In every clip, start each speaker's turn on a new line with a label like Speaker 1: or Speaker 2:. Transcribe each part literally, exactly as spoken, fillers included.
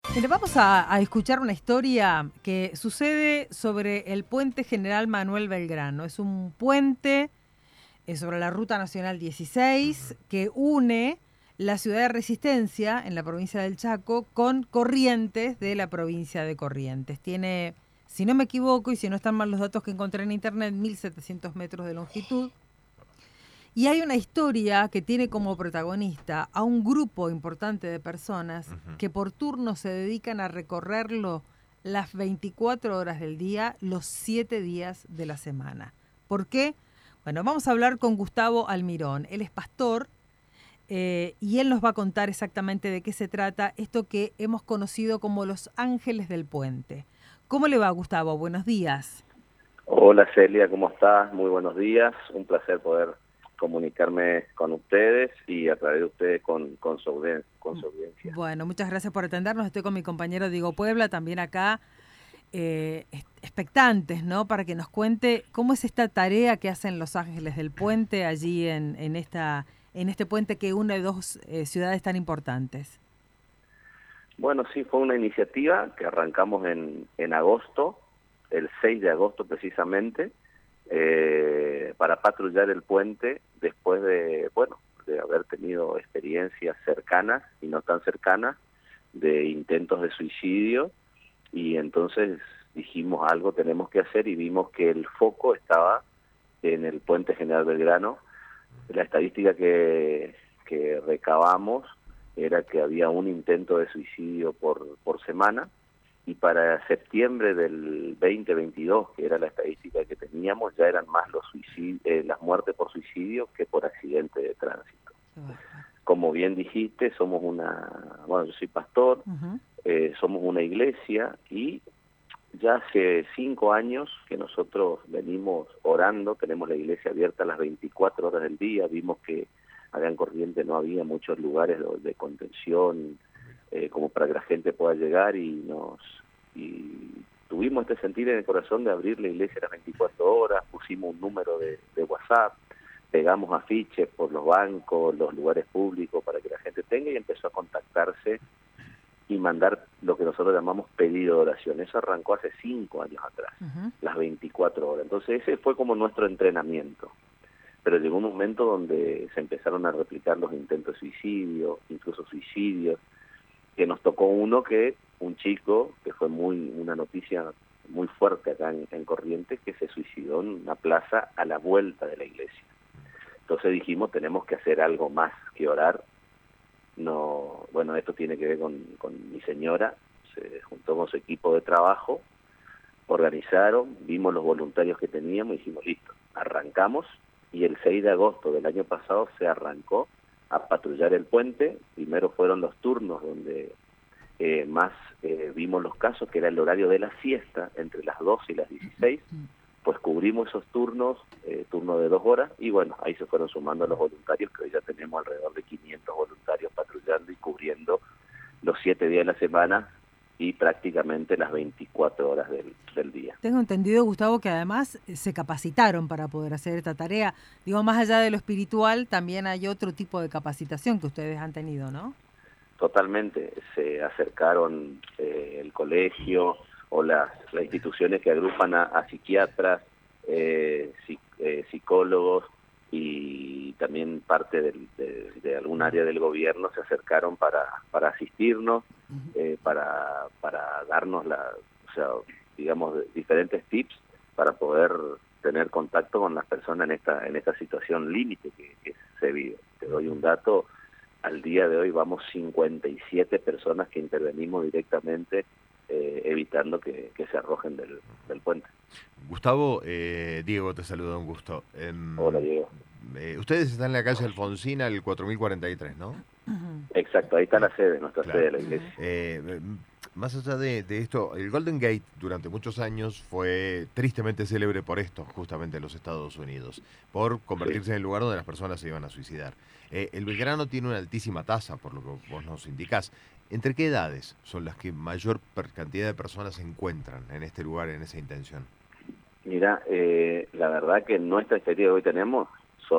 Speaker 1: Mire, vamos a, a escuchar una historia que sucede sobre el Puente General Manuel Belgrano. Es un puente eh, sobre la Ruta Nacional dieciséis que une la ciudad de Resistencia, en la provincia del Chaco, con Corrientes, de la provincia de Corrientes. Tiene, si no me equivoco y si no están mal los datos que encontré en internet, mil setecientos metros de longitud. Y hay una historia que tiene como protagonista a un grupo importante de personas
Speaker 2: Ujú.
Speaker 1: que por turno se dedican a recorrerlo las veinticuatro horas del día, los siete días de la semana. ¿Por qué? Bueno, vamos a hablar con Gustavo Almirón. Él es pastor eh, y él nos va a contar exactamente de qué se trata esto que hemos conocido como los ángeles del puente. ¿Cómo le va, Gustavo? Buenos días.
Speaker 3: Hola Celia, ¿cómo estás? Muy buenos días. Un placer poder comunicarme con ustedes y a través de ustedes con, con, su, audien- con su audiencia.
Speaker 1: Bueno, muchas gracias por atendernos. Estoy con mi compañero Diego Puebla, también acá, eh, expectantes, ¿no? Para que nos cuente cómo es esta tarea que hacen los Ángeles del Puente allí en, en, esta, en este puente que une dos eh, ciudades tan importantes.
Speaker 3: Bueno, sí, fue una iniciativa que arrancamos en, en agosto, el seis de agosto precisamente, eh, para patrullar el puente después de, bueno, de haber tenido experiencias cercanas y no tan cercanas de intentos de suicidio, y entonces dijimos algo tenemos que hacer y vimos que el foco estaba en el Puente General Belgrano. La estadística que, que recabamos era que había un intento de suicidio por, por semana, y para septiembre del veinte veintidós, que era la estadística que teníamos, ya eran más los suicidios, eh, las muertes por suicidio que por accidente de tránsito. Como bien dijiste, somos una, bueno, yo soy pastor,
Speaker 1: Uh-huh.
Speaker 3: eh, somos una iglesia, y ya hace cinco años que nosotros venimos orando, tenemos la iglesia abierta a las veinticuatro horas del día. Vimos que acá en Corrientes no había muchos lugares de, de contención eh, como para que la gente pueda llegar, y nos y tuvimos este sentir en el corazón de abrir la iglesia a las veinticuatro horas. Pusimos un número de, de WhatsApp, pegamos afiches por los bancos, los lugares públicos para que la gente tenga, y empezó a contactarse y mandar lo que nosotros llamamos pedido de oración. Eso arrancó hace cinco años atrás,
Speaker 1: Uh-huh.
Speaker 3: las veinticuatro horas. Entonces ese fue como nuestro entrenamiento. Pero llegó un momento donde se empezaron a replicar los intentos de suicidio, incluso suicidios, que nos tocó uno que, un chico, que fue muy una noticia muy fuerte acá en, en Corrientes, que se suicidó en una plaza a la vuelta de la iglesia. Entonces dijimos, tenemos que hacer algo más que orar. No, bueno, esto tiene que ver con, con mi señora. Se juntó con su equipo de trabajo, organizaron, vimos los voluntarios que teníamos y dijimos, listo, arrancamos. Y el seis de agosto del año pasado se arrancó a patrullar el puente. Primero fueron los turnos donde eh, más eh, vimos los casos, que era el horario de la siesta, entre las doce y las dieciséis. Pues cubrimos esos turnos, eh, turno de dos horas, y bueno, ahí se fueron sumando los voluntarios, que hoy ya tenemos alrededor de quinientos voluntarios patrullando y cubriendo los siete días de la semana y prácticamente las veinticuatro horas del, del día.
Speaker 1: Tengo entendido, Gustavo, que además eh, se capacitaron para poder hacer esta tarea. Digo, más allá de lo espiritual, también hay otro tipo de capacitación que ustedes han tenido, ¿no?
Speaker 3: Totalmente, se acercaron eh, el colegio o las, las instituciones que agrupan a, a psiquiatras, eh, psic, eh, psicólogos, y también parte del, de, de algún área del gobierno se acercaron para, para asistirnos, eh, para, para darnos la, o sea, digamos, diferentes tips para poder tener contacto con las personas en esta, en esta situación límite que, que se vive. Te doy un dato. Al día de hoy vamos cincuenta y siete personas que intervenimos directamente, eh, evitando que, que se arrojen del, del puente.
Speaker 2: Gustavo, eh, Diego te saluda, un gusto.
Speaker 3: Hola,
Speaker 2: Em,
Speaker 3: Diego.
Speaker 2: eh, ustedes están en la calle Alfonsina, el cuatro mil cuarenta y tres, ¿no?
Speaker 1: Uh-huh.
Speaker 3: Exacto, ahí está la sede, nuestra sede
Speaker 2: Claro.
Speaker 3: de la iglesia.
Speaker 2: Eh, em, más allá de, de esto, el Golden Gate durante muchos años fue tristemente célebre por esto, justamente en los Estados Unidos, por convertirse
Speaker 3: Sí.
Speaker 2: en el lugar donde las personas se iban a suicidar. Eh, el Belgrano tiene una altísima tasa, por lo que vos nos indicás. ¿Entre qué edades son las que mayor per- cantidad de personas se encuentran en este lugar, en esa intención?
Speaker 3: Mira, eh, la verdad que nuestra experiencia que hoy tenemos son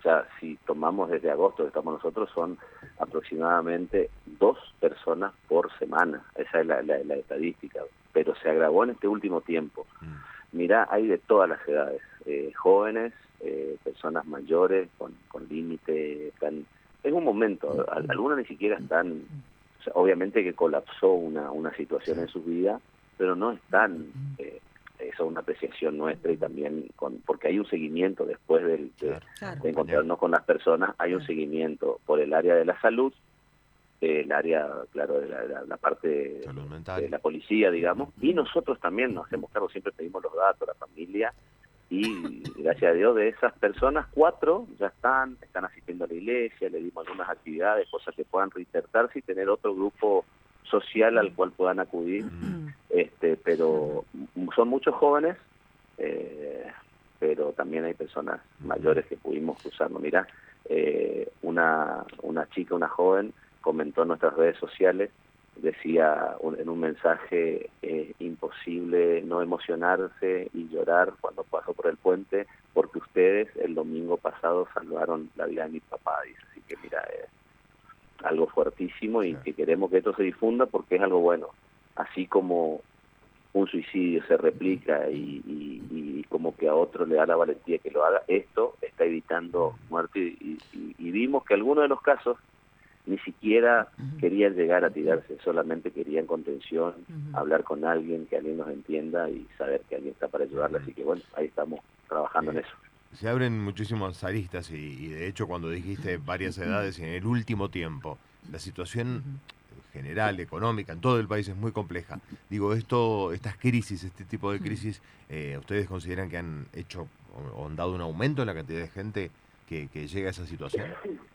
Speaker 3: ya si tomamos desde agosto que estamos nosotros, son aproximadamente dos personas por semana, esa es la, la, la estadística, pero se agravó en este último tiempo. Mm. Mirá, hay de todas las edades, eh, jóvenes, eh, personas mayores, con, con límite, están, es un momento, algunos ni siquiera están, o sea, obviamente que colapsó una, una situación en su vida, pero no están... Eh, eso es una apreciación nuestra y también con porque hay un seguimiento después del, de, claro. de encontrarnos con las personas, hay un seguimiento por el área de la salud, el área, claro, de la, la, la parte de, de la policía, digamos, y nosotros también nos hacemos cargo, siempre pedimos los datos, la familia, y gracias a Dios de esas personas, cuatro ya están, están asistiendo a la iglesia, le dimos algunas actividades, cosas que puedan reinsertarse y tener otro grupo social al cual puedan acudir, este pero son muchos jóvenes, eh, pero también hay personas mayores que pudimos cruzarnos. Mirá, eh, una, una chica, una joven, comentó en nuestras redes sociales, decía un, en un mensaje, eh, imposible no emocionarse y llorar cuando pasó por el puente, porque ustedes el domingo pasado salvaron la vida de mi papá, dice. Así que mira, eh, algo fuertísimo y que queremos que esto se difunda porque es algo bueno. Así como un suicidio se replica y, y, y como que a otro le da la valentía que lo haga, esto está evitando muerte y, y, y vimos que algunos de los casos ni siquiera querían llegar a tirarse, solamente querían contención, uh-huh. hablar con alguien, que alguien nos entienda y saber que alguien está para ayudarle. Así que bueno, ahí estamos trabajando sí. en eso.
Speaker 2: Se abren muchísimas aristas y, y de hecho cuando dijiste varias edades en el último tiempo, la situación general, económica, en todo el país es muy compleja. Digo, esto, estas crisis, este tipo de crisis, eh, ¿ustedes consideran que han hecho o han dado un aumento en la cantidad de gente que, que llega a esa situación?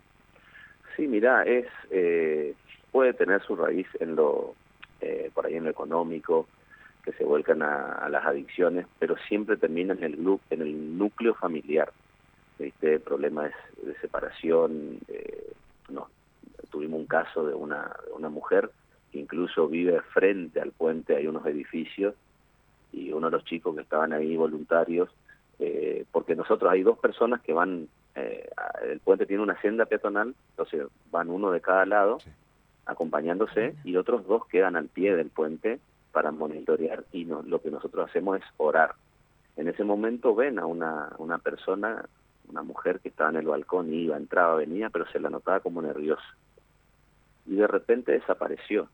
Speaker 3: Sí, mirá, es eh, puede tener su raíz en lo eh, por ahí en lo económico, que se vuelcan a, a las adicciones, pero siempre termina en el grupo, en el núcleo familiar. ¿Viste? Problemas de separación. Eh, no, tuvimos un caso de una, de una mujer que incluso vive frente al puente, hay unos edificios, y uno de los chicos que estaban ahí voluntarios, eh, porque nosotros hay dos personas que van, eh, el puente tiene una senda peatonal, entonces van uno de cada lado, sí. acompañándose, y otros dos quedan al pie del puente para monitorear, y no, lo que nosotros hacemos es orar. En ese momento ven a una, una persona, una mujer que estaba en el balcón, y iba, entraba, venía, pero se la notaba como nerviosa. Y de repente desapareció.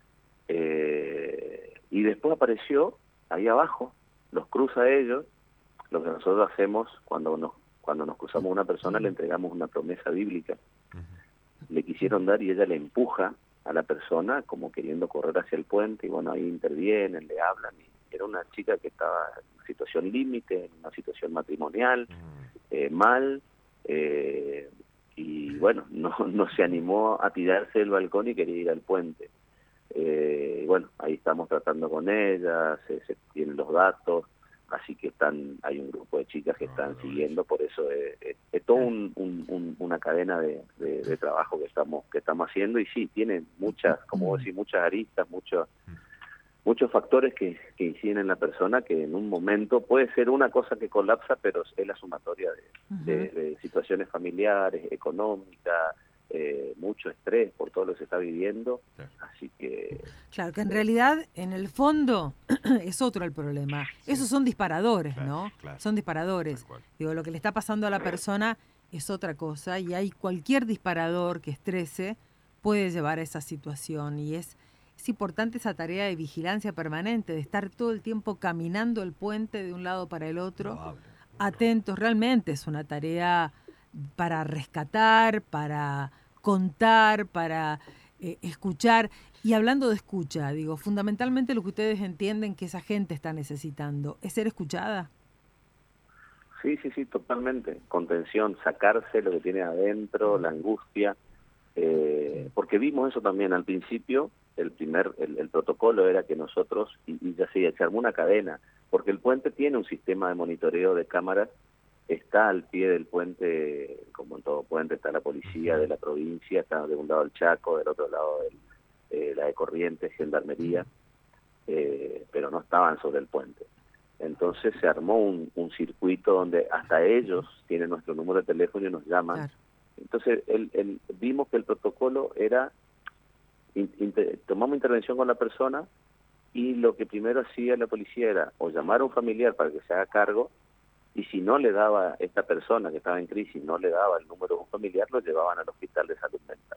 Speaker 3: Eh, y después apareció ahí abajo, los cruza a ellos. Lo que nosotros hacemos cuando nos, cuando nos cruzamos a una persona, le entregamos una promesa bíblica. Le quisieron dar y ella le empuja a la persona como queriendo correr hacia el puente, y bueno, ahí intervienen, le hablan, y era una chica que estaba en una situación límite, en una situación matrimonial, eh, mal, eh, y bueno, no, no se animó a tirarse del balcón y quería ir al puente. Eh, y bueno, ahí estamos tratando con ella, se, se tienen los datos, así que están, hay un grupo de chicas que están siguiendo, por eso es, es, es todo un, un, un, una cadena de, de, de trabajo que estamos que estamos haciendo, y sí, tiene muchas, como vos decís, muchas aristas, muchos muchos factores que, que inciden en la persona, que en un momento puede ser una cosa que colapsa, pero es la sumatoria de, uh-huh. de, de situaciones familiares, económicas, eh, mucho estrés por todo lo que se está viviendo, sí. así que...
Speaker 1: Claro, que en realidad, en el fondo, es otro el problema. Sí. Esos son disparadores, claro, ¿no? Claro. Son disparadores. Digo, lo que le está pasando a la persona es otra cosa, y hay cualquier disparador que estrese puede llevar a esa situación, y es, es importante esa tarea de vigilancia permanente, de estar todo el tiempo caminando el puente de un lado para el otro, no, atentos. Realmente es una tarea para rescatar, para contar, para eh, escuchar. Y hablando de escucha, digo, fundamentalmente lo que ustedes entienden que esa gente está necesitando es ser escuchada.
Speaker 3: Sí, sí, sí, totalmente. Contención, sacarse lo que tiene adentro, la angustia, eh, porque vimos eso también al principio. El primer, el, el protocolo era que nosotros, y, y ya se, se armó una cadena, porque el puente tiene un sistema de monitoreo de cámaras. Está al pie del puente, como en todo puente, está la policía de la provincia, está de un lado el Chaco, del otro lado el, eh, la de Corrientes, Gendarmería, eh, pero no estaban sobre el puente. Entonces se armó un, un circuito donde hasta ellos tienen nuestro número de teléfono y nos llaman. Claro. Entonces el, el, vimos que el protocolo era, in, inter, tomamos intervención con la persona, y lo que primero hacía la policía era o llamar a un familiar para que se haga cargo, y si no le daba esta persona que estaba en crisis, no le daba el número de un familiar, lo llevaban al hospital de salud mental.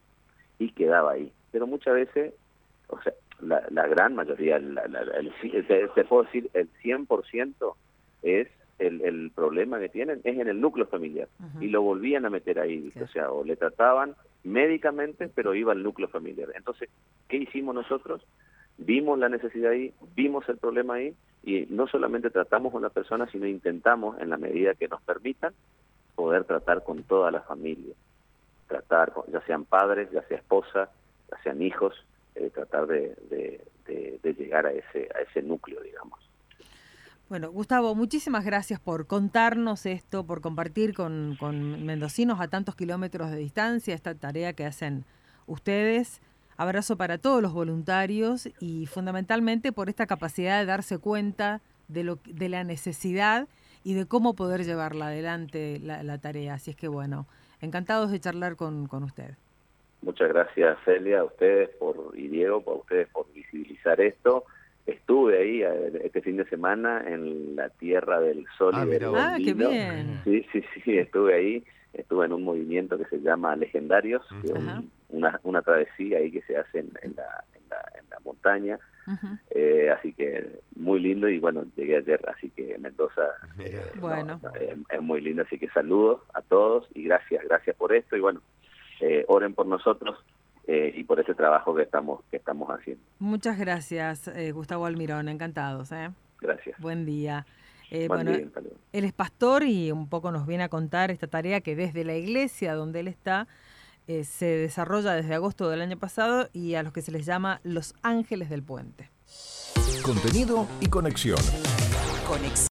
Speaker 3: Y quedaba ahí. Pero muchas veces, o sea, la, la gran mayoría, la, la, el, te, te puedo decir, el cien por ciento es el, el problema que tienen, es en el núcleo familiar. Uh-huh. Y lo volvían a meter ahí, sí. O sea, o le trataban médicamente, pero iba al núcleo familiar. Entonces, ¿qué hicimos nosotros? Vimos la necesidad ahí, vimos el problema ahí, y no solamente tratamos con la persona, sino intentamos, en la medida que nos permitan, poder tratar con toda la familia. Tratar, con, ya sean padres, ya sea esposa, ya sean hijos, eh, tratar de, de, de, de llegar a ese, a ese núcleo, digamos.
Speaker 1: Bueno, Gustavo, muchísimas gracias por contarnos esto, por compartir con, con mendocinos a tantos kilómetros de distancia esta tarea que hacen ustedes. Abrazo para todos los voluntarios y fundamentalmente por esta capacidad de darse cuenta de, lo, de la necesidad y de cómo poder llevarla adelante la, la tarea. Así es que bueno, encantados de charlar con, con usted.
Speaker 3: Muchas gracias, Celia, a ustedes por, y Diego, a ustedes por visibilizar esto. Estuve ahí este fin de semana en la Tierra del Sol
Speaker 1: ah,
Speaker 3: y del Bondino.
Speaker 1: Ah, qué bien.
Speaker 3: Sí, sí, sí, estuve ahí. Estuve en un movimiento que se llama Legendarios, que es un, una, una travesía ahí que se hace en, en, la, en, la, en la montaña. Uh-huh. eh, así que muy lindo, y bueno, llegué ayer, así que Mendoza eh,
Speaker 1: bueno.
Speaker 3: no, es, es muy lindo, así que saludos a todos y gracias, gracias por esto, y bueno, eh, oren por nosotros eh, y por ese trabajo que estamos, que estamos haciendo.
Speaker 1: Muchas gracias, eh, Gustavo Almirón, encantados. ¿eh?
Speaker 3: Gracias.
Speaker 1: Buen día. Eh,
Speaker 3: Buen
Speaker 1: bueno,
Speaker 3: día,
Speaker 1: él es pastor y un poco nos viene a contar esta tarea que desde la iglesia donde él está eh, se desarrolla desde agosto del año pasado, y a los que se les llama los ángeles del puente.
Speaker 4: Contenido y conexión. Conexión.